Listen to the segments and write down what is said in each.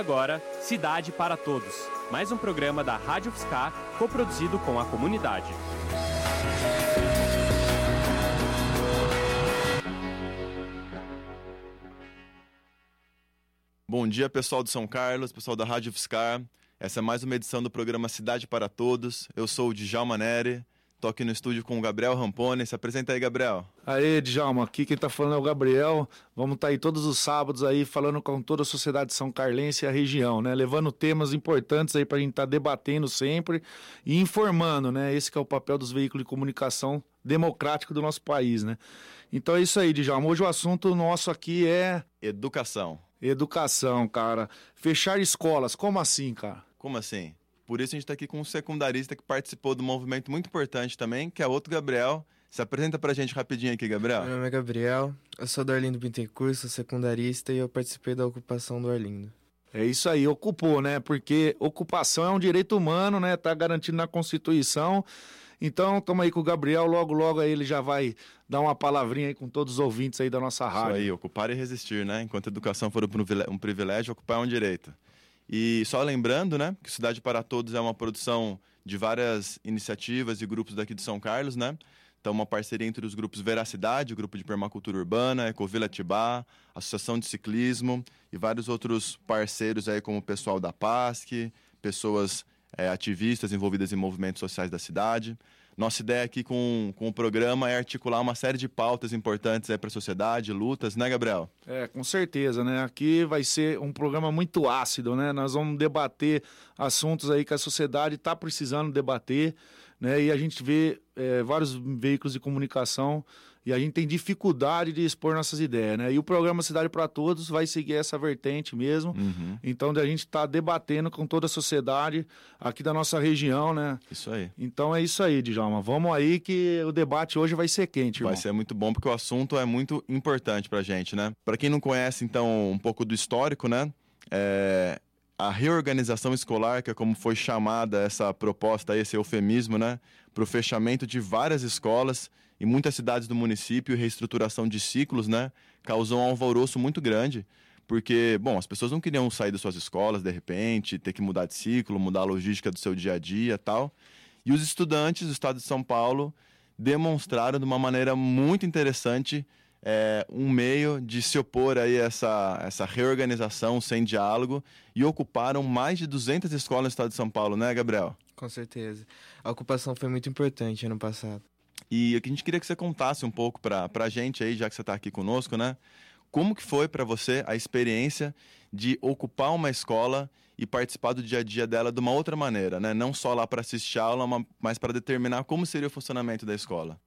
Agora, Cidade para Todos, mais um programa da Rádio UFSCar, coproduzido com a comunidade. Bom dia, pessoal de São Carlos, pessoal da Rádio UFSCar. Essa é mais uma edição do programa Cidade para Todos. Eu sou o Djalma Neri, estou aqui no estúdio com o Gabriel Ramponi. Se apresenta aí, Gabriel. Aê, Djalma, aqui quem tá falando é o Gabriel. Vamos estar aí todos os sábados aí falando com toda a sociedade são carlense e a região, né? Levando temas importantes aí pra gente estar debatendo sempre e informando, né? Esse que é o papel dos veículos de comunicação democrático do nosso país, né? Então é isso aí, Djalma. Hoje o assunto nosso aqui é... Educação. Educação, cara. Fechar escolas, como assim, cara? Como assim? Por isso a gente está aqui com um secundarista que participou de um movimento muito importante também, que é outro Gabriel. Se apresenta pra gente rapidinho aqui, Gabriel. Meu nome é Gabriel, eu sou do Arlindo Bittencourt, sou secundarista e eu participei da ocupação do Arlindo. É isso aí, ocupou, né? Porque ocupação é um direito humano, né? Tá garantido na Constituição. Então, estamos aí com o Gabriel, logo aí ele já vai dar uma palavrinha aí com todos os ouvintes aí da nossa rádio. Isso aí, ocupar e resistir, né? Enquanto a educação for um privilégio, ocupar é um direito. E só lembrando, né, que Cidade para Todos é uma produção de várias iniciativas e grupos daqui de São Carlos, né? Então, uma parceria entre os grupos Veracidade, o Grupo de Permacultura Urbana, Ecovila Tibá, Associação de Ciclismo e vários outros parceiros aí, como o pessoal da PASC, pessoas ativistas envolvidas em movimentos sociais da cidade. Nossa ideia aqui com o programa é articular uma série de pautas importantes para a sociedade, lutas, né, Gabriel? É, com certeza, né? Aqui vai ser um programa muito ácido, né? Nós vamos debater assuntos aí que a sociedade está precisando debater, né? E a gente vê vários veículos de comunicação e a gente tem dificuldade de expor nossas ideias, né? E o programa Cidade para Todos vai seguir essa vertente mesmo. Uhum. Então, a gente está debatendo com toda a sociedade aqui da nossa região, né? Isso aí. Então é isso aí, Djalma. Vamos aí que o debate hoje vai ser quente, irmão. Vai ser muito bom porque o assunto é muito importante pra gente, né? Pra quem não conhece, então, um pouco do histórico, né? A reorganização escolar, que é como foi chamada essa proposta, esse eufemismo, né? Para o fechamento de várias escolas em muitas cidades do município e reestruturação de ciclos, né? Causou um alvoroço muito grande, porque, bom, as pessoas não queriam sair das suas escolas, de repente, ter que mudar de ciclo, mudar a logística do seu dia a dia e tal. E os estudantes do estado de São Paulo demonstraram de uma maneira muito interessante um meio de se opor aí a essa reorganização sem diálogo e ocuparam mais de 200 escolas no estado de São Paulo, né, Gabriel? Com certeza. A ocupação foi muito importante ano passado. E a gente queria que você contasse um pouco pra gente aí, já que você está aqui conosco, né? Como que foi para você a experiência de ocupar uma escola e participar do dia a dia dela de uma outra maneira, né? Não só lá para assistir a aula, mas para determinar como seria o funcionamento da escola.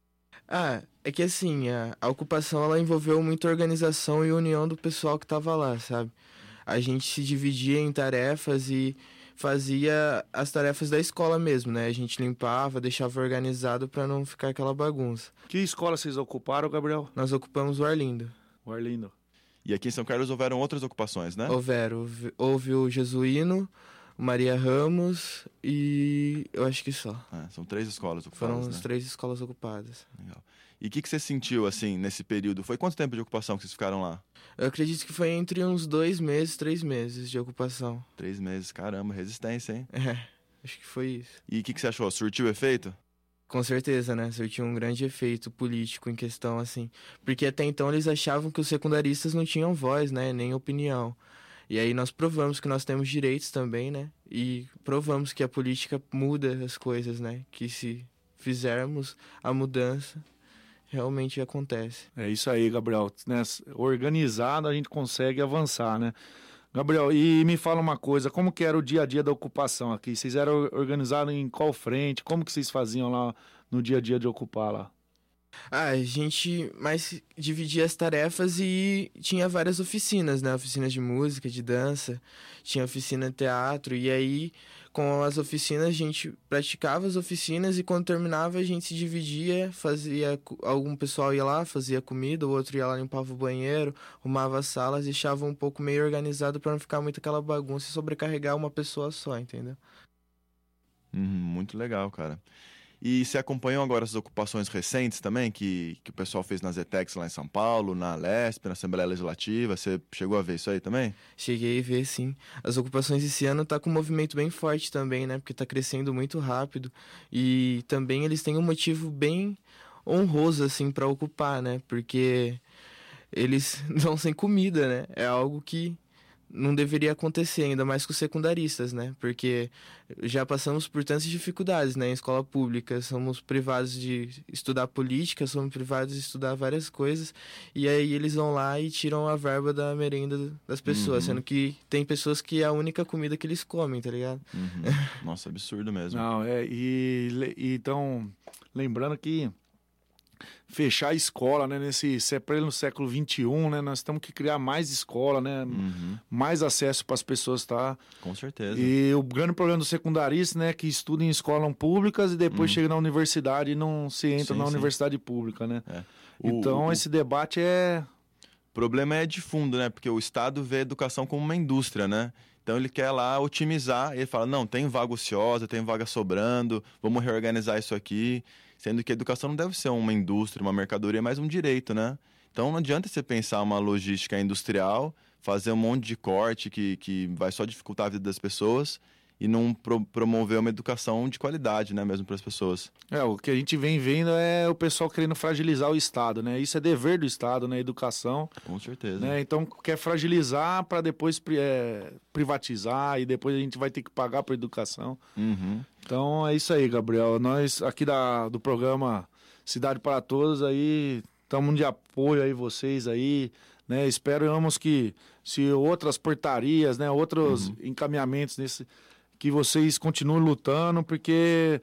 É que assim, a ocupação ela envolveu muita organização e união do pessoal que estava lá, sabe? A gente se dividia em tarefas e fazia as tarefas da escola mesmo, né? A gente limpava, deixava organizado para não ficar aquela bagunça. Que escola vocês ocuparam, Gabriel? Nós ocupamos o Arlindo. O Arlindo. E aqui em São Carlos houveram outras ocupações, né? Houve o Jesuíno, o Maria Ramos e eu acho que só. São 3 escolas ocupadas, Foram as 3 escolas ocupadas. Legal. E o que você sentiu, assim, nesse período? Foi quanto tempo de ocupação que vocês ficaram lá? Eu acredito que foi entre uns 2 meses, 3 meses de ocupação. 3 meses, caramba, resistência, hein? Acho que foi isso. E o que você achou? Surtiu efeito? Com certeza, né? Surtiu um grande efeito político em questão, assim. Porque até então eles achavam que os secundaristas não tinham voz, né? Nem opinião. E aí nós provamos que nós temos direitos também, né? E provamos que a política muda as coisas, né? Que se fizermos a mudança, realmente acontece. É isso aí, Gabriel. Né? Organizado a gente consegue avançar, né? Gabriel, e me fala uma coisa, como que era o dia a dia da ocupação aqui? Vocês eram organizados em qual frente? Como que vocês faziam lá no dia a dia de ocupar lá? A gente mais dividia as tarefas e tinha várias oficinas, né? Oficinas de música, de dança, tinha oficina de teatro. E aí, com as oficinas, a gente praticava as oficinas e quando terminava a gente se dividia, algum pessoal ia lá, fazia comida, o outro ia lá, limpava o banheiro, arrumava as salas, deixava um pouco meio organizado para não ficar muito aquela bagunça e sobrecarregar uma pessoa só, entendeu? Muito legal, cara. E você acompanhou agora as ocupações recentes também, que o pessoal fez nas ETECs lá em São Paulo, na Lesp, na Assembleia Legislativa? Você chegou a ver isso aí também? Cheguei a ver, sim. As ocupações esse ano tá com um movimento bem forte também, né? Porque tá crescendo muito rápido. E também eles têm um motivo bem honroso, assim, para ocupar, né? Porque eles não sem comida, né? É algo que não deveria acontecer, ainda mais com os secundaristas, né? Porque já passamos por tantas dificuldades, né? Em escola pública, somos privados de estudar política, somos privados de estudar várias coisas, e aí eles vão lá e tiram a verba da merenda das pessoas, sendo que tem pessoas que é a única comida que eles comem, tá ligado? Nossa, absurdo mesmo. Não, então, lembrando que fechar a escola, né, no século XXI, né, nós temos que criar mais escola, né, mais acesso para as pessoas, tá? Com certeza. E o grande problema do secundarista, né, que estuda em escolas públicas e depois chega na universidade e não se entra na universidade pública, né? Então, esse debate O problema é de fundo, né, porque o Estado vê a educação como uma indústria, né? Então ele quer lá otimizar, ele fala, não, tem vaga ociosa, tem vaga sobrando, vamos reorganizar isso aqui. Sendo que a educação não deve ser uma indústria, uma mercadoria, mas um direito, né? Então não adianta você pensar uma logística industrial, fazer um monte de corte que vai só dificultar a vida das pessoas e não promover uma educação de qualidade, né, mesmo para as pessoas. O que a gente vem vendo é o pessoal querendo fragilizar o Estado, né? Isso é dever do Estado, né? Educação. Com certeza. Né? Então quer fragilizar para depois privatizar e depois a gente vai ter que pagar por educação. Então é isso aí, Gabriel. Nós aqui do programa Cidade para Todos aí estamos de apoio aí vocês aí, né? Esperamos que se outras portarias, né, outros encaminhamentos que vocês continuem lutando, porque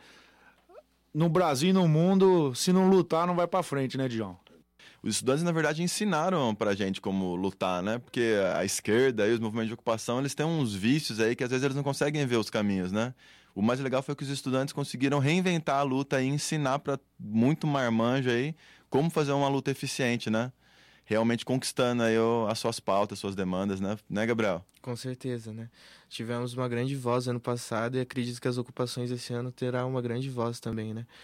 no Brasil e no mundo, se não lutar, não vai para frente, né, Dion? Os estudantes, na verdade, ensinaram pra gente como lutar, né? Porque a esquerda e os movimentos de ocupação, eles têm uns vícios aí que às vezes eles não conseguem ver os caminhos, né? O mais legal foi que os estudantes conseguiram reinventar a luta e ensinar para muito marmanjo aí como fazer uma luta eficiente, né? Realmente conquistando aí as suas pautas, as suas demandas, né? Né, Gabriel? Com certeza, né? Tivemos uma grande voz ano passado e acredito que as ocupações esse ano terá uma grande voz também, né?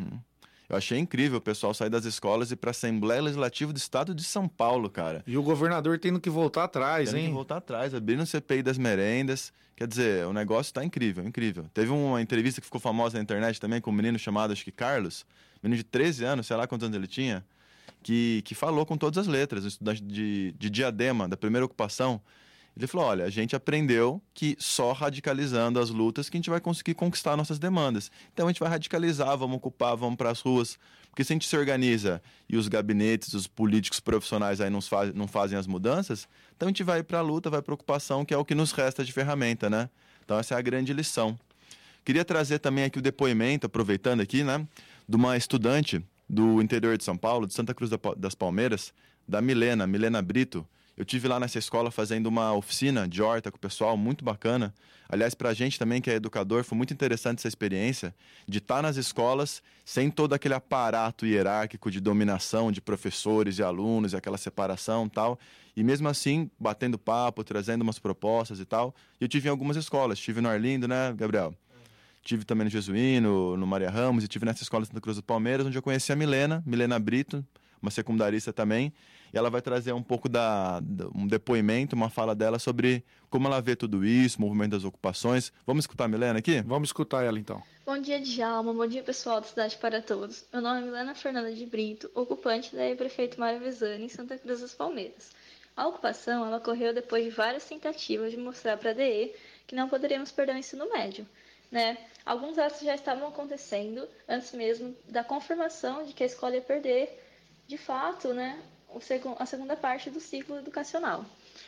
Eu achei incrível o pessoal sair das escolas e ir para a Assembleia Legislativa do Estado de São Paulo, cara. E o governador tendo que voltar atrás, Tendo hein? que voltar atrás, abrindo o CPI das merendas. Quer dizer, o negócio tá incrível, incrível. Teve uma entrevista que ficou famosa na internet também com um menino chamado, acho que Carlos, menino de 13 anos, sei lá quantos anos ele tinha, que falou com todas as letras, um estudante de Diadema, da primeira ocupação. Ele falou, olha, a gente aprendeu que só radicalizando as lutas que a gente vai conseguir conquistar nossas demandas. Então a gente vai radicalizar, vamos ocupar, vamos para as ruas. Porque se a gente se organiza e os gabinetes, os políticos profissionais aí não fazem as mudanças, então a gente vai para a luta, vai para a ocupação, que é o que nos resta de ferramenta, né? Então essa é a grande lição. Queria trazer também aqui o depoimento, aproveitando aqui, né, de uma estudante do interior de São Paulo, de Santa Cruz das Palmeiras, da Milena Brito. Eu tive lá nessa escola fazendo uma oficina de horta com o pessoal, muito bacana. Aliás, para a gente também, que é educador, foi muito interessante essa experiência de estar nas escolas sem todo aquele aparato hierárquico de dominação de professores e alunos, e aquela separação e tal. E mesmo assim, batendo papo, trazendo umas propostas e tal. E eu tive em algumas escolas. Tive no Arlindo, né, Gabriel? Tive também no Jesuíno, no Maria Ramos, e tive nessa escola de Santa Cruz do Palmeiras, onde eu conheci a Milena Brito, uma secundarista também. E ela vai trazer um pouco um depoimento, uma fala dela sobre como ela vê tudo isso, o movimento das ocupações. Vamos escutar a Milena aqui? Vamos escutar ela, então. Bom dia, Djalma. Bom dia, pessoal da Cidade para Todos. Meu nome é Milena Fernanda de Brito, ocupante da Prefeito Mário Vesani, em Santa Cruz das Palmeiras. A ocupação ela ocorreu depois de várias tentativas de mostrar para a DE que não poderíamos perder o ensino médio. Né? Alguns atos já estavam acontecendo antes mesmo da confirmação de que a escola ia perder, de fato, né, a segunda parte do ciclo educacional.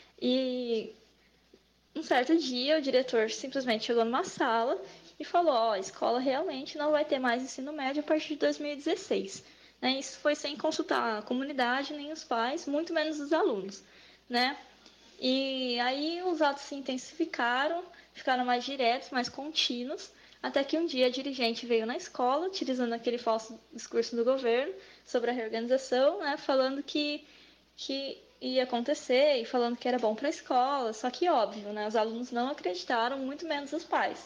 E um certo dia o diretor simplesmente chegou numa sala e falou, a escola realmente não vai ter mais ensino médio a partir de 2016. Né? Isso foi sem consultar a comunidade, nem os pais, muito menos os alunos. Né? E aí os atos se intensificaram, ficaram mais diretos, mais contínuos, até que um dia a dirigente veio na escola, utilizando aquele falso discurso do governo sobre a reorganização, né, falando que ia acontecer e falando que era bom para a escola, só que óbvio, né, os alunos não acreditaram, muito menos os pais.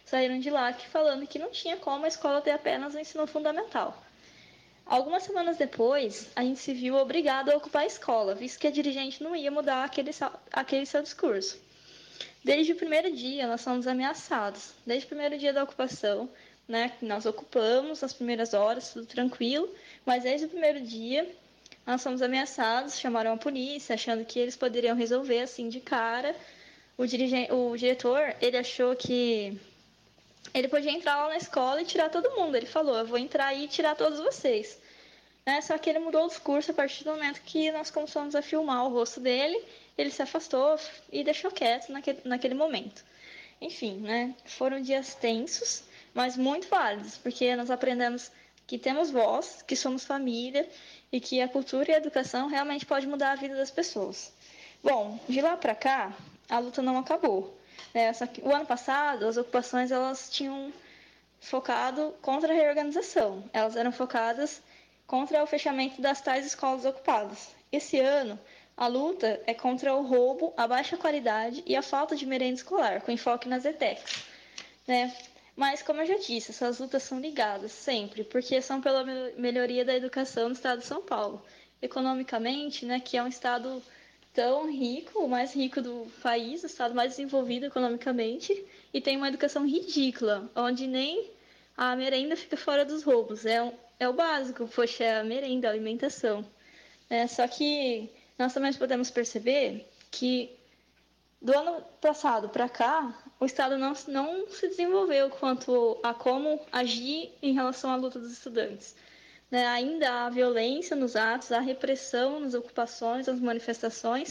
saíram de lá falando que não tinha como a escola ter apenas o ensino fundamental. Algumas semanas depois, a gente se viu obrigado a ocupar a escola, visto que a dirigente não ia mudar aquele seu discurso. Desde o primeiro dia, nós fomos ameaçados. Desde o primeiro dia da ocupação, né, nós ocupamos nas primeiras horas, tudo tranquilo, mas desde o primeiro dia, nós fomos ameaçados, chamaram a polícia, achando que eles poderiam resolver assim de cara. O diretor, ele achou que ele podia entrar lá na escola e tirar todo mundo. Ele falou, eu vou entrar aí e tirar todos vocês. Né? Só que ele mudou o discurso a partir do momento que nós começamos a filmar o rosto dele. Ele se afastou e deixou quieto naquele momento. Enfim, né? Foram dias tensos, mas muito válidos, porque nós aprendemos que temos voz, que somos família e que a cultura e a educação realmente pode mudar a vida das pessoas. Bom, de lá para cá, a luta não acabou. O ano passado, as ocupações elas tinham focado contra a reorganização. Elas eram focadas contra o fechamento das tais escolas ocupadas. Esse ano, a luta é contra o roubo, a baixa qualidade e a falta de merenda escolar, com enfoque nas ETECs. Né? Mas, como eu já disse, essas lutas são ligadas sempre, porque são pela melhoria da educação no estado de São Paulo. Economicamente, né, que é um estado tão rico, o mais rico do país, o estado mais desenvolvido economicamente, e tem uma educação ridícula, onde nem a merenda fica fora dos roubos. É o básico, poxa, é a merenda, a alimentação. Só que nós também podemos perceber que do ano passado para cá, o Estado não se desenvolveu quanto a como agir em relação à luta dos estudantes. Ainda há violência nos atos, há repressão nas ocupações, nas manifestações,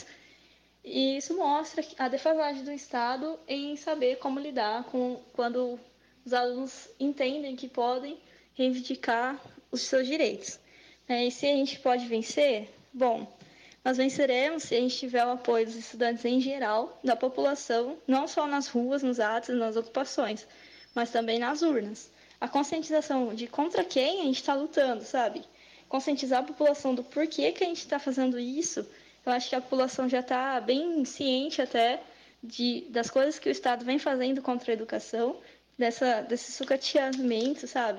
e isso mostra a defasagem do Estado em saber como lidar quando os alunos entendem que podem reivindicar os seus direitos. E se a gente pode vencer? Bom, nós venceremos se a gente tiver o apoio dos estudantes em geral, da população, não só nas ruas, nos atos, nas ocupações, mas também nas urnas. A conscientização de contra quem a gente está lutando, sabe? Conscientizar a população do porquê que a gente está fazendo isso. Eu acho que a população já está bem ciente até das coisas que o Estado vem fazendo contra a educação, desse sucateamento, sabe?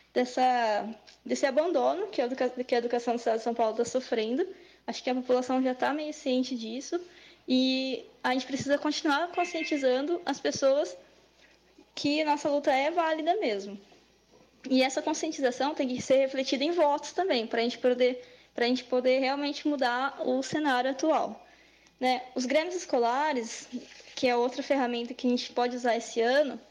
Desse abandono que a educação do Estado de São Paulo está sofrendo. Acho que a população já está meio ciente disso e a gente precisa continuar conscientizando as pessoas que nossa luta é válida mesmo. E essa conscientização tem que ser refletida em votos também, para a gente poder realmente mudar o cenário atual. Né? Os grêmios escolares, que é outra ferramenta que a gente pode usar esse ano,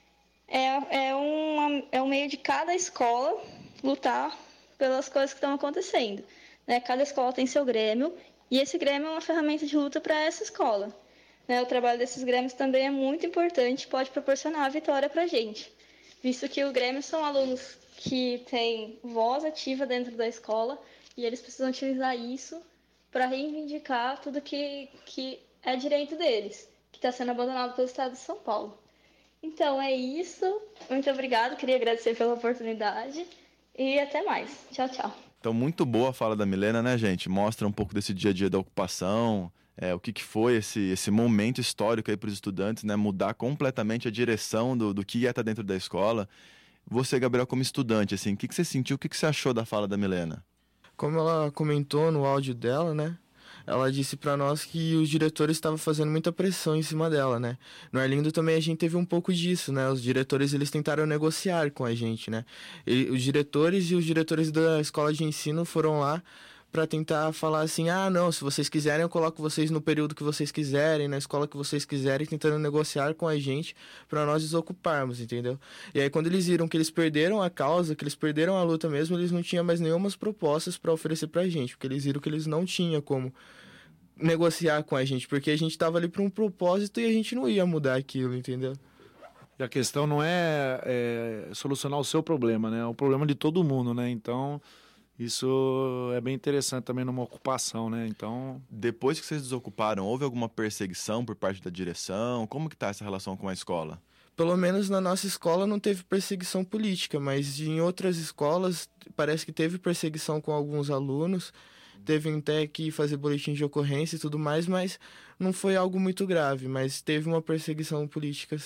é um meio de cada escola lutar pelas coisas que estão acontecendo. Né? Cada escola tem seu grêmio, e esse grêmio é uma ferramenta de luta para essa escola. Né? O trabalho desses grêmios também é muito importante, pode proporcionar a vitória para a gente, visto que os grêmios são alunos que têm voz ativa dentro da escola, e eles precisam utilizar isso para reivindicar tudo que é direito deles, que está sendo abandonado pelo Estado de São Paulo. Então, é isso. Muito obrigada, queria agradecer pela oportunidade, e até mais. Tchau, tchau. Então, muito boa a fala da Milena, né, gente? Mostra um pouco desse dia a dia da ocupação, o que foi esse momento histórico aí para os estudantes, né? Mudar completamente a direção do que ia estar dentro da escola. Você, Gabriel, como estudante, assim, o que você sentiu, o que você achou da fala da Milena? Como ela comentou no áudio dela, né? Ela disse para nós que os diretores estavam fazendo muita pressão em cima dela, né? No Arlindo também a gente teve um pouco disso, né? Os diretores, eles tentaram negociar com a gente, né? Os diretores da escola de ensino foram lá para tentar falar assim, não, se vocês quiserem eu coloco vocês no período que vocês quiserem, na escola que vocês quiserem, tentando negociar com a gente para nós desocuparmos, entendeu? E aí quando eles viram que eles perderam a causa, que eles perderam a luta mesmo, eles não tinham mais nenhumas propostas para oferecer pra gente, porque eles viram que eles não tinham como negociar com a gente, porque a gente estava ali para um propósito e a gente não ia mudar aquilo, entendeu? E a questão não é solucionar o seu problema, né? É o problema de todo mundo, né? Então, isso é bem interessante também numa ocupação, né? Então, depois que vocês desocuparam, houve alguma perseguição por parte da direção? Como que tá essa relação com a escola? Pelo menos na nossa escola não teve perseguição política, mas em outras escolas parece que teve perseguição com alguns alunos, teve até que fazer boletim de ocorrência e tudo mais, mas não foi algo muito grave, mas teve uma perseguição política, sim.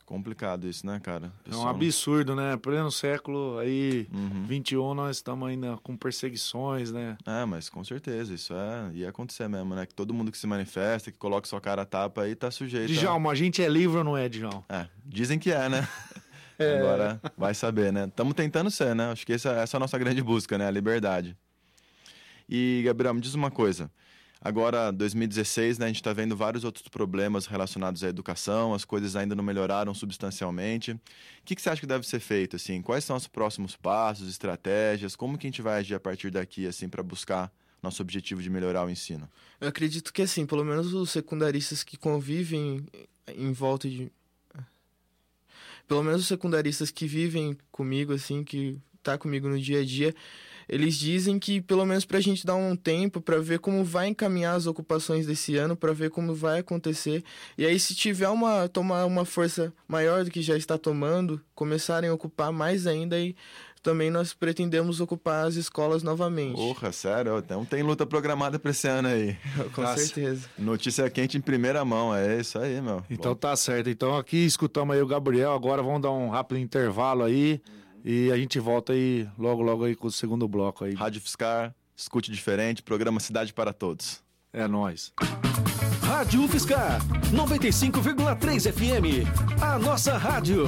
Complicado isso, né, cara? É um absurdo, né? Pleno século aí, 21, nós estamos ainda com perseguições, né? Mas com certeza, isso ia acontecer mesmo, né? Que todo mundo que se manifesta, que coloca sua cara a tapa aí, tá sujeito. Djalma, a gente é livre ou não é, Djalma? Dizem que é, né? Agora vai saber, né? Estamos tentando ser, né? Acho que essa é a nossa grande busca, né? A liberdade. E, Gabriel, me diz uma coisa. Agora, 2016, né, a gente está vendo vários outros problemas relacionados à educação, as coisas ainda não melhoraram substancialmente. O que você acha que deve ser feito, assim? Quais são os próximos passos, estratégias? Como que a gente vai agir a partir daqui, assim, para buscar nosso objetivo de melhorar o ensino? Eu acredito que, assim, pelo menos os secundaristas que convivem em volta de... Pelo menos os secundaristas que vivem comigo, assim, que tá comigo no dia a dia, eles dizem que, pelo menos pra gente dar um tempo pra ver como vai encaminhar as ocupações desse ano, pra ver como vai acontecer. E aí, se tiver tomar uma força maior do que já está tomando, começarem a ocupar mais ainda, e também nós pretendemos ocupar as escolas novamente. Porra, sério? Então tem luta programada pra esse ano aí. Com certeza. Notícia quente em primeira mão, é isso aí, meu. Então tá certo. Então aqui escutamos aí o Gabriel, agora vamos dar um rápido intervalo aí. E a gente volta aí logo aí com o segundo bloco aí. Rádio Fiscar, escute diferente, programa Cidade para Todos. É nóis. Rádio Fiscar, 95,3 FM, a nossa rádio.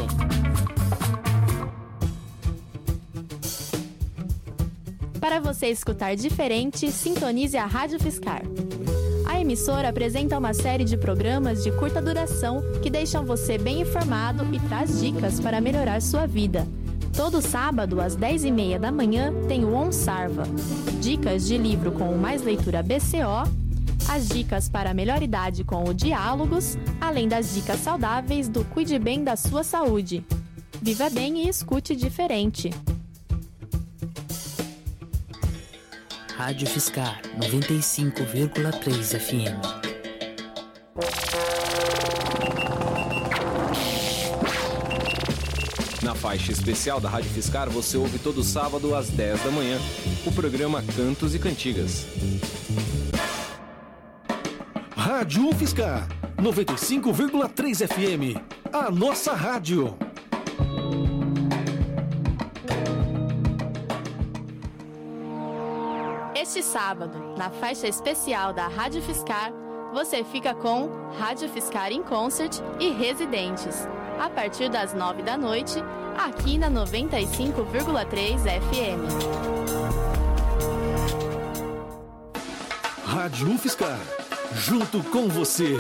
Para você escutar diferente, sintonize a Rádio Fiscar. A emissora apresenta uma série de programas de curta duração que deixam você bem informado e traz dicas para melhorar sua vida. Todo sábado, às 10h30 da manhã, tem o On Sarva. Dicas de livro com o Mais Leitura BCO, as dicas para a melhor idade com o Diálogos, além das dicas saudáveis do Cuide Bem da Sua Saúde. Viva bem e escute diferente. Rádio Fiscar, 95,3 FM. Na faixa especial da Rádio Fiscar, você ouve todo sábado às 10 da manhã o programa Cantos e Cantigas. Rádio Fiscar, 95,3 FM, a nossa rádio. Este sábado, na faixa especial da Rádio Fiscar, você fica com Rádio Fiscar em Concert e Residentes, a partir das 9 da noite, aqui na 95,3 FM. Rádio Fiscar, junto com você.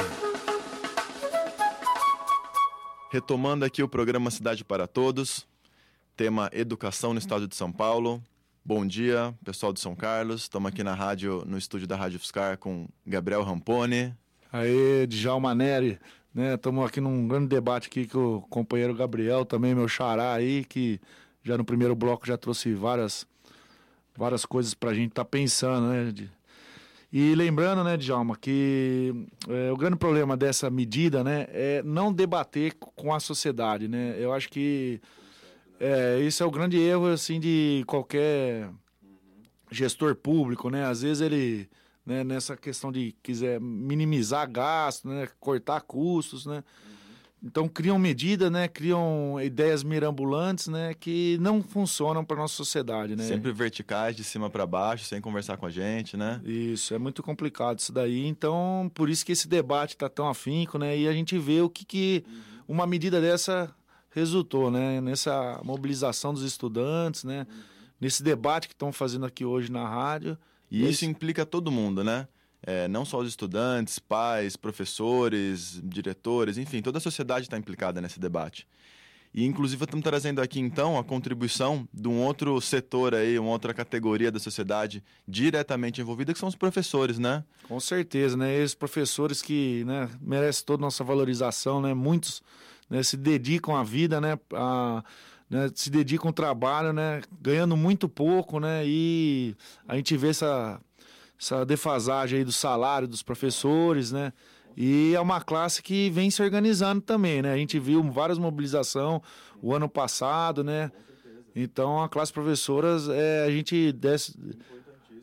Retomando aqui o programa Cidade para Todos, tema Educação no Estado de São Paulo. Bom dia, pessoal de São Carlos. Estamos aqui na rádio, no estúdio da Rádio Fiscar com Gabriel Ramponi. Aê, Djalma Neri, né? Estamos aqui num grande debate aqui com o companheiro Gabriel, também meu xará aí, que já no primeiro bloco já trouxe várias coisas pra gente estar pensando, né? E lembrando, né, Djalma, que o grande problema dessa medida, né, é não debater com a sociedade, né? Eu acho que esse é o grande erro, assim, de qualquer gestor público, né? Às vezes ele, né, nessa questão de quiser minimizar gasto, né, cortar custos, né? Então criam medidas, né, criam ideias mirabolantes, né, que não funcionam para nossa sociedade, né? Sempre verticais, de cima para baixo, sem conversar com a gente, né? Isso, é muito complicado isso daí. Então, por isso que esse debate está tão afinco, né? E a gente vê o que uma medida dessa resultou, né? Nessa mobilização dos estudantes, né? Nesse debate que estão fazendo aqui hoje na rádio. E isso implica todo mundo, né? Não só os estudantes, pais, professores, diretores, enfim, toda a sociedade está implicada nesse debate. E, inclusive, estamos trazendo aqui, então, a contribuição de um outro setor aí, uma outra categoria da sociedade diretamente envolvida, que são os professores, né? Com certeza, né? Esses professores que, né, merecem toda a nossa valorização, né? Muitos, né, se dedicam à vida, né? Se dedicam ao trabalho, né? Ganhando muito pouco, né? E a gente vê essa defasagem aí do salário dos professores, né? E é uma classe que vem se organizando também, né? A gente viu várias mobilizações o ano passado, né? Então, a classe professoras, a gente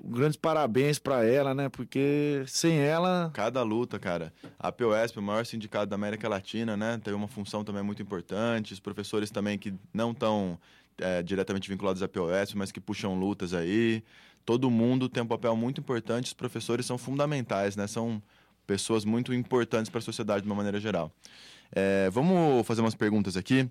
grandes parabéns para ela, né? Porque sem ela... Cada luta, cara. A APOESP, o maior sindicato da América Latina, né? Tem uma função também muito importante. Os professores também que não estão diretamente vinculados à APOESP, mas que puxam lutas aí. Todo mundo tem um papel muito importante. Os professores são fundamentais, né? São pessoas muito importantes para a sociedade de uma maneira geral. Vamos fazer umas perguntas aqui.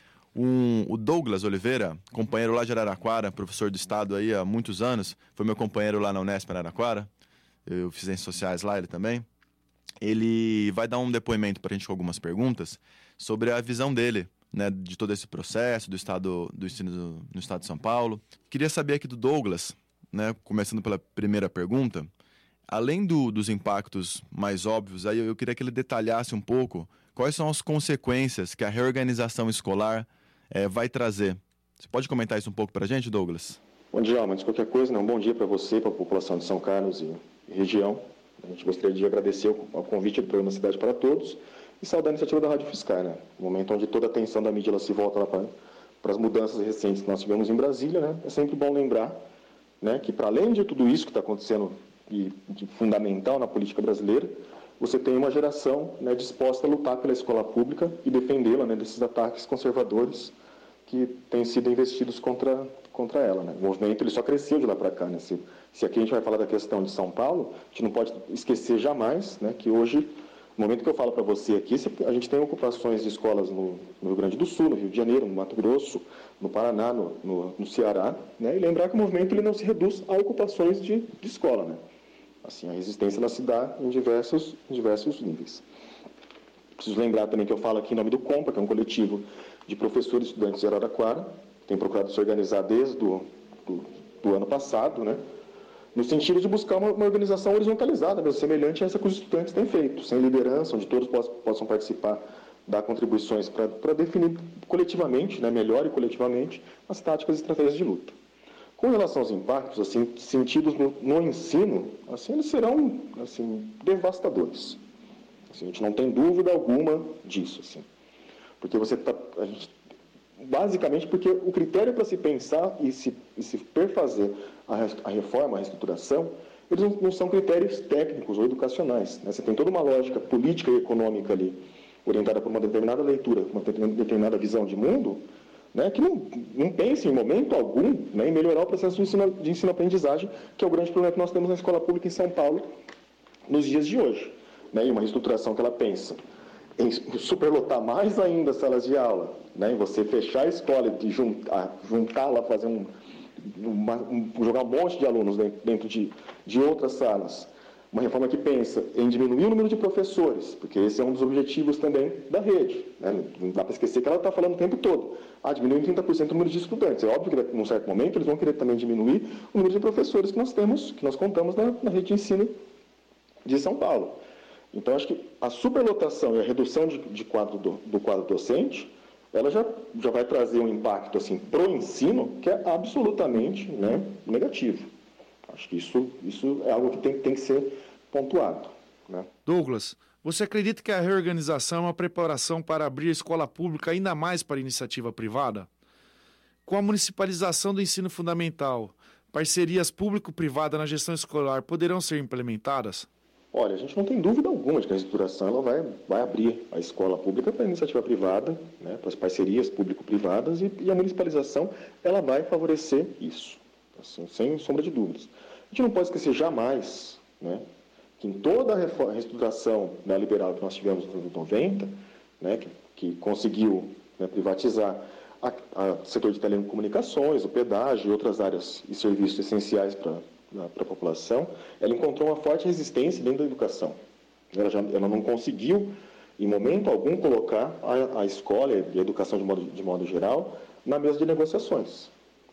O Douglas Oliveira, companheiro lá de Araraquara, professor do estado aí há muitos anos, foi meu companheiro lá na Unesp Araraquara, eu fiz ciências sociais lá, ele também. Ele vai dar um depoimento para a gente com algumas perguntas sobre a visão dele, né, de todo esse processo do ensino no estado de São Paulo. Queria saber aqui do Douglas, né, começando pela primeira pergunta, além dos impactos mais óbvios, aí eu queria que ele detalhasse um pouco quais são as consequências que a reorganização escolar vai trazer. Você pode comentar isso um pouco para a gente, Douglas? Bom dia, Alma. Antes de qualquer coisa, um bom dia para você, para a população de São Carlos e região. A gente gostaria de agradecer o convite do programa Cidade para Todos e saudar a iniciativa da Rádio Fiscar, né? No momento onde toda a atenção da mídia ela se volta lá para as mudanças recentes que nós tivemos em Brasília, né? É sempre bom lembrar, né, que para além de tudo isso que está acontecendo e de fundamental na política brasileira, você tem uma geração, né, disposta a lutar pela escola pública e defendê-la, né, desses ataques conservadores que têm sido investidos contra ela, né? O movimento ele só cresceu de lá para cá, né? Se aqui a gente vai falar da questão de São Paulo, a gente não pode esquecer jamais, né, que hoje, no momento que eu falo para você aqui, a gente tem ocupações de escolas no Rio Grande do Sul, no Rio de Janeiro, no Mato Grosso, no Paraná, no Ceará, né? E lembrar que o movimento ele não se reduz a ocupações de escola, né? Assim, a resistência ela se dá em diversos níveis. Preciso lembrar também que eu falo aqui em nome do COMPA, que é um coletivo de professores e estudantes de Araraquara, tem procurado se organizar desde do ano passado, né? No sentido de buscar uma organização horizontalizada, mesmo, semelhante a essa que os estudantes têm feito, sem liderança, onde todos possam participar, dar contribuições para definir coletivamente, né, melhor e coletivamente, as táticas e estratégias de luta. Com relação aos impactos, assim, sentidos no ensino, assim, eles serão, assim, devastadores. Assim, a gente não tem dúvida alguma disso, assim. Porque basicamente porque o critério para se pensar e se perfazer a reforma, a reestruturação, eles não são critérios técnicos ou educacionais, né? Você tem toda uma lógica política e econômica ali, orientada por uma determinada leitura, uma determinada visão de mundo, né, que não pense em momento algum, né, em melhorar o processo de ensino-aprendizagem, que é o grande problema que nós temos na escola pública em São Paulo nos dias de hoje. Né, e uma reestruturação que ela pensa em superlotar mais ainda as salas de aula, né, em você fechar a escola e juntá-la, fazer jogar um monte de alunos dentro de outras salas. Uma reforma que pensa em diminuir o número de professores, porque esse é um dos objetivos também da rede. Né? Não dá para esquecer que ela está falando o tempo todo. Diminuir em 30% o número de estudantes. É óbvio que, num certo momento, eles vão querer também diminuir o número de professores que nós contamos na rede de ensino de São Paulo. Então, acho que a superlotação e a redução do quadro docente, ela já vai trazer um impacto assim, para o ensino que é absolutamente, né, negativo. Acho que isso é algo que tem que ser pontuado. Né? Douglas, você acredita que a reorganização é uma preparação para abrir a escola pública ainda mais para a iniciativa privada? Com a municipalização do ensino fundamental, parcerias público-privada na gestão escolar poderão ser implementadas? Olha, a gente não tem dúvida alguma de que a reestruturação ela vai abrir a escola pública para a iniciativa privada, né, para as parcerias público-privadas, e a municipalização ela vai favorecer isso, assim, sem sombra de dúvidas. A gente não pode esquecer jamais, né, que em toda a reestruturação neoliberal que nós tivemos nos anos 90, né, que conseguiu, né, privatizar o setor de telecomunicações, o pedágio e outras áreas e serviços essenciais para a população, ela encontrou uma forte resistência dentro da educação. Ela não conseguiu, em momento algum, colocar a escola e a educação de modo geral na mesa de negociações.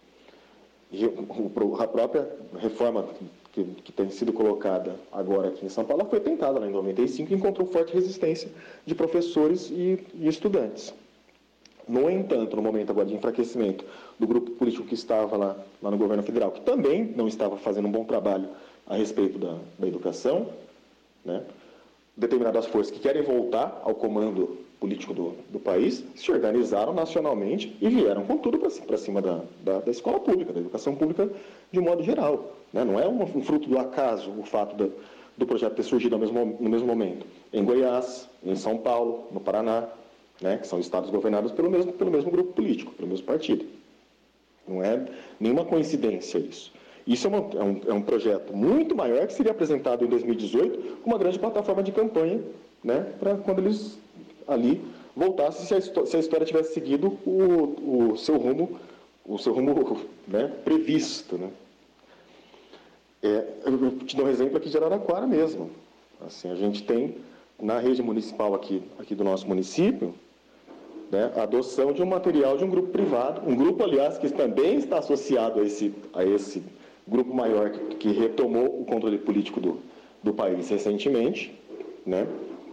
E a própria reforma que tem sido colocada agora aqui em São Paulo foi tentada lá em 95 e encontrou forte resistência de professores e estudantes. No entanto, no momento agora de enfraquecimento do grupo político que estava lá no governo federal, que também não estava fazendo um bom trabalho a respeito da educação, né? Determinadas forças que querem voltar ao comando político do país, se organizaram nacionalmente e vieram com tudo para cima da escola pública, da educação pública de um modo geral. Né? Não é um fruto do acaso o fato do projeto ter surgido no mesmo momento. Em Goiás, em São Paulo, no Paraná, né? Que são estados governados pelo mesmo grupo político, pelo mesmo partido. Não é nenhuma coincidência isso. Isso é um projeto muito maior que seria apresentado em 2018 como uma grande plataforma de campanha, né? Para quando eles ali voltassem, se a história tivesse seguido o seu rumo né? Previsto. Né? Eu te dou um exemplo aqui de Araraquara mesmo. Assim, a gente tem na rede municipal aqui do nosso município, né, a adoção de um material de um grupo privado, um grupo, aliás, que também está associado a esse grupo maior que retomou o controle político do país recentemente, né,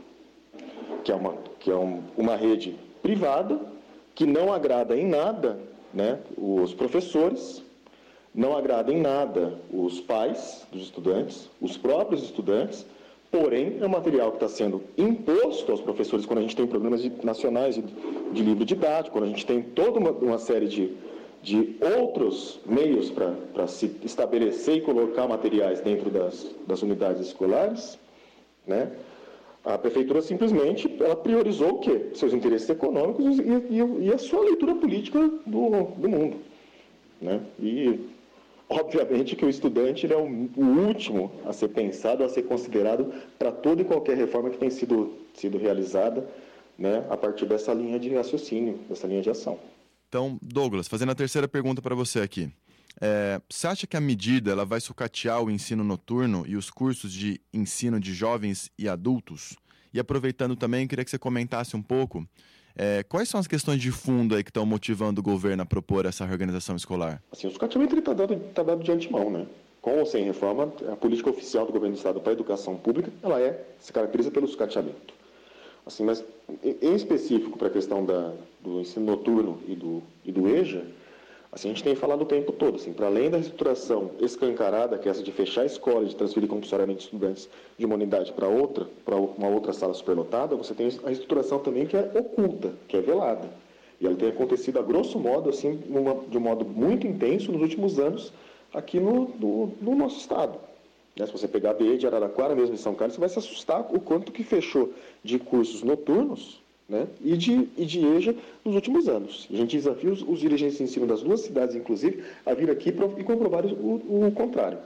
que é uma rede privada que não agrada em nada, né, os professores, não agrada em nada os pais dos estudantes, os próprios estudantes. Porém, é um material que está sendo imposto aos professores quando a gente tem programas nacionais de livro didático, quando a gente tem toda uma série de outros meios para se estabelecer e colocar materiais dentro das unidades escolares, né? A prefeitura simplesmente ela priorizou o quê? Seus interesses econômicos e a sua leitura política do mundo. Né? E, obviamente, que o estudante ele é o último a ser pensado, a ser considerado para toda e qualquer reforma que tem sido realizada, né, a partir dessa linha de raciocínio, dessa linha de ação. Então, Douglas, fazendo a terceira pergunta para você aqui. Você acha que a medida ela vai sucatear o ensino noturno e os cursos de ensino de jovens e adultos? E aproveitando também, queria que você comentasse um pouco quais são as questões de fundo aí que estão motivando o governo a propor essa reorganização escolar? Assim, o sucateamento está dado de antemão, né? Com ou sem reforma, a política oficial do governo do Estado para a educação pública, ela se caracteriza pelo sucateamento. Assim, mas, em específico, para a questão do ensino noturno e do EJA, assim, a gente tem falado o tempo todo, assim, para além da reestruturação escancarada, que é essa de fechar a escola e de transferir compulsoriamente estudantes de uma unidade para uma outra sala superlotada, você tem a reestruturação também que é oculta, que é velada. E ela tem acontecido, a grosso modo, assim, de um modo muito intenso nos últimos anos aqui no nosso estado. Né? Se você pegar a BE de Araraquara, mesmo em São Carlos, você vai se assustar o quanto que fechou de cursos noturnos, né, e de EJA nos últimos anos. A gente desafia os dirigentes de ensino das duas cidades, inclusive, a vir aqui e comprovar o contrário.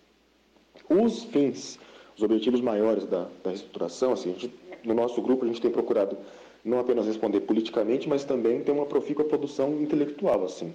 Os fins, os objetivos maiores da reestruturação, assim, no nosso grupo a gente tem procurado não apenas responder politicamente, mas também ter uma profícua produção intelectual, assim,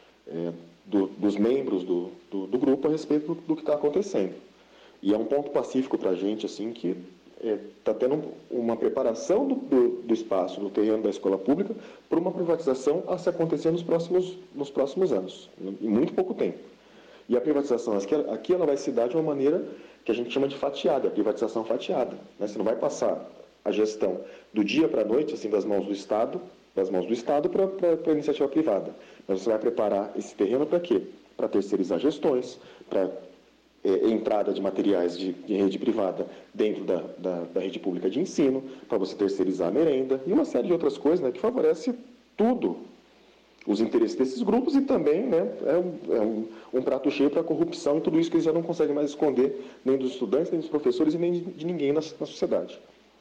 dos membros do grupo a respeito do que está acontecendo. E é um ponto pacífico para a gente, assim, que está tendo uma preparação do espaço, do terreno da escola pública, para uma privatização a se acontecer nos próximos anos, em muito pouco tempo. E a privatização aqui ela vai se dar de uma maneira que a gente chama de fatiada, a privatização fatiada. Né? Você não vai passar a gestão do dia para a noite, assim, das mãos do Estado para a iniciativa privada. Mas você vai preparar esse terreno para quê? Para terceirizar gestões, para entrada de materiais de rede privada dentro da rede pública de ensino, para você terceirizar a merenda e uma série de outras coisas, né, que favorece tudo os interesses desses grupos e também, né, um prato cheio para a corrupção e tudo isso que eles já não conseguem mais esconder nem dos estudantes, nem dos professores e nem de ninguém na sociedade.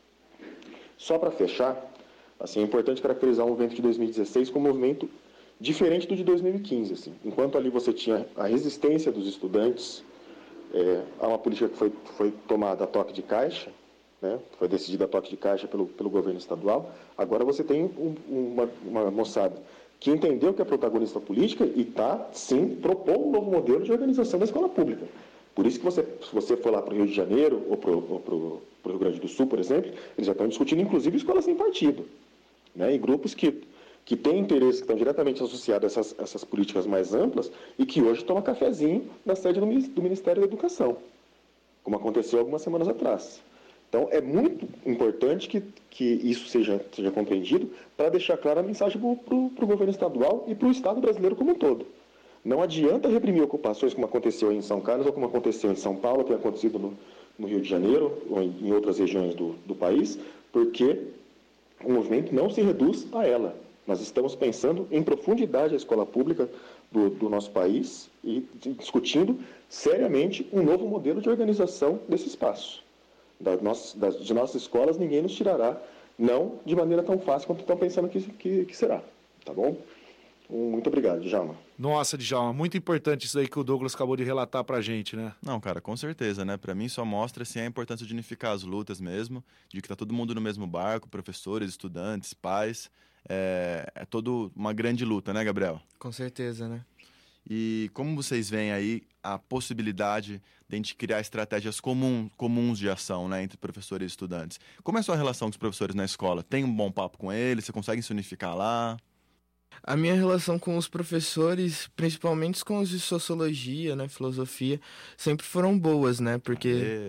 Só para fechar, assim, é importante caracterizar o movimento de 2016 como um movimento diferente do de 2015. Assim. Enquanto ali você tinha a resistência dos estudantes a uma política que foi tomada a toque de caixa, né, foi decidida a toque de caixa pelo governo estadual, agora você tem uma moçada que entendeu que é protagonista política e está, sim, propondo um novo modelo de organização da escola pública. Por isso que se você for lá para o Rio de Janeiro ou para o Rio Grande do Sul, por exemplo, eles já estão discutindo, inclusive, escolas sem partido. Né, e grupos que têm interesse, que estão diretamente associados a essas políticas mais amplas e que hoje tomam cafezinho na sede do Ministério da Educação, como aconteceu algumas semanas atrás. Então, é muito importante que isso seja compreendido para deixar clara a mensagem para o governo estadual e para o Estado brasileiro como um todo. Não adianta reprimir ocupações como aconteceu em São Carlos ou como aconteceu em São Paulo, tem acontecido no Rio de Janeiro ou em outras regiões do país, porque O movimento não se reduz a ela. Nós estamos pensando em profundidade a escola pública do nosso país e discutindo seriamente um novo modelo de organização desse espaço. De nossas escolas ninguém nos tirará, não de maneira tão fácil quanto estão pensando que será. Tá bom? Muito obrigado, Djalma. Nossa, Djalma, muito importante isso aí que o Douglas acabou de relatar pra gente, né? Não, cara, com certeza, né? Pra mim só mostra, assim, a importância de unificar as lutas mesmo, de que tá todo mundo no mesmo barco, professores, estudantes, pais. É toda uma grande luta, né, Gabriel? Com certeza, né? E como vocês veem aí a possibilidade de a gente criar estratégias comuns de ação, né, entre professores e estudantes? Como é a sua relação com os professores na escola? Tem um bom papo com eles? Você consegue se unificar lá? A minha relação com os professores, principalmente com os de sociologia, né, filosofia, sempre foram boas, né? Porque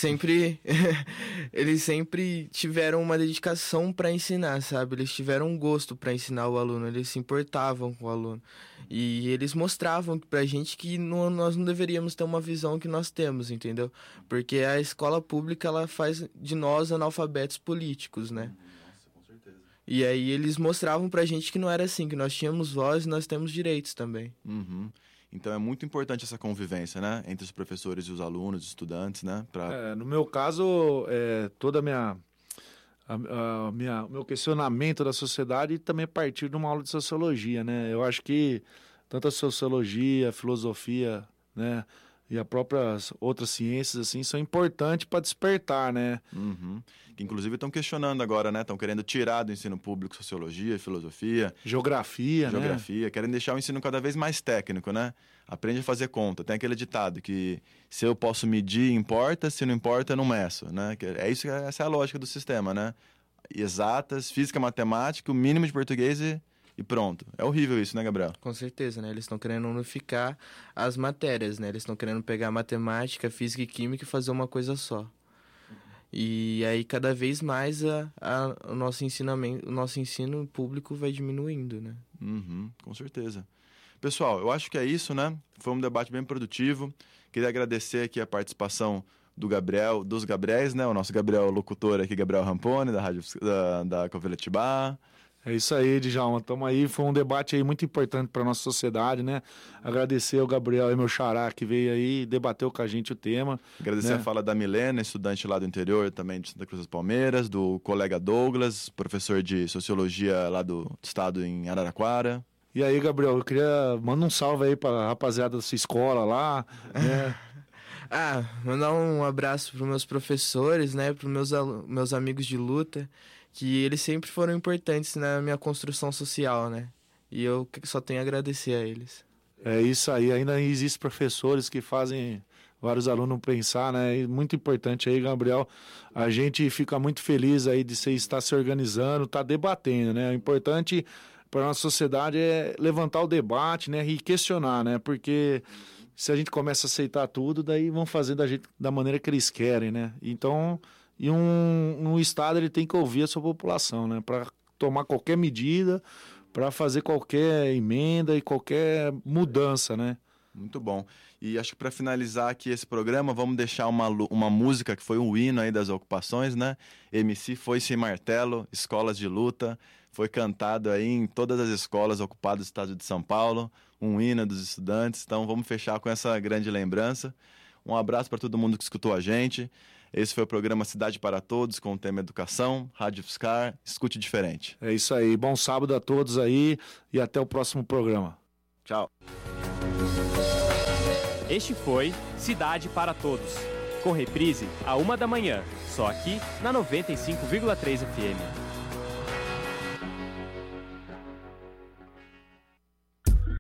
eles sempre tiveram uma dedicação para ensinar, sabe? Eles tiveram um gosto para ensinar o aluno, eles se importavam com o aluno. E eles mostravam pra gente que nós não deveríamos ter uma visão que nós temos, entendeu? Porque a escola pública, ela faz de nós analfabetos políticos, né? E aí eles mostravam pra gente que não era assim, que nós tínhamos voz e nós temos direitos também. Uhum. Então é muito importante essa convivência, né? Entre os professores e os alunos, os estudantes, né? No meu caso, toda meu questionamento da sociedade também partiu de uma aula de sociologia, né? Eu acho que tanto a sociologia, a filosofia, né? E as próprias outras ciências, assim, são importantes para despertar, né? Uhum. Que, inclusive, estão questionando agora, né? Estão querendo tirar do ensino público sociologia, filosofia... Geografia, né? Querem deixar o ensino cada vez mais técnico, né? Aprende a fazer conta. Tem aquele ditado que se eu posso medir, importa, se não importa, eu não meço, né? Essa é a lógica do sistema, né? Exatas, física, matemática, o mínimo de português e pronto. É horrível isso, né, Gabriel? Com certeza, né? Eles estão querendo unificar as matérias, né? Eles estão querendo pegar matemática, física e química e fazer uma coisa só. E aí, cada vez mais, o nosso ensino público vai diminuindo, né? Uhum, com certeza. Pessoal, eu acho que é isso, né? Foi um debate bem produtivo. Queria agradecer aqui a participação dos Gabriéis, né? O nosso Gabriel locutor aqui, Gabriel Ramponi, da Rádio da Coveletiba. É isso aí, Djalma. Tamo aí. Foi um debate aí muito importante para nossa sociedade, né? Agradecer ao Gabriel e meu xará que veio aí e debateu com a gente o tema. Agradecer, né? A fala da Milena, estudante lá do interior também de Santa Cruz das Palmeiras, do colega Douglas, professor de sociologia lá do estado em Araraquara. E aí, Gabriel, eu queria mandar um salve aí pra rapaziada da sua escola lá, né? Mandar um abraço pros meus professores, né? Pros meus amigos de luta, que eles sempre foram importantes na minha construção social, né? E eu só tenho a agradecer a eles. É isso aí, ainda existem professores que fazem vários alunos pensar, né? E muito importante aí, Gabriel, a gente fica muito feliz aí de você estar se organizando, estar debatendo, né? O importante para a nossa sociedade é levantar o debate, né? E questionar, né? Porque se a gente começa a aceitar tudo, daí vão fazer da maneira que eles querem, né? Então... E um Estado ele tem que ouvir a sua população, né? Para tomar qualquer medida, para fazer qualquer emenda e qualquer mudança, né? Muito bom. E acho que para finalizar aqui esse programa, vamos deixar uma música que foi um hino aí das ocupações, né? MC Foice e Martelo, Escolas de Luta. Foi cantado aí em todas as escolas ocupadas do estado de São Paulo. Um hino dos estudantes. Então vamos fechar com essa grande lembrança. Um abraço para todo mundo que escutou a gente. Esse foi o programa Cidade para Todos, com o tema Educação, Rádio UFSCar, escute diferente. É isso aí, bom sábado a todos aí e até o próximo programa. Tchau. Este foi Cidade para Todos, com reprise à 1h da manhã, só aqui na 95,3 FM.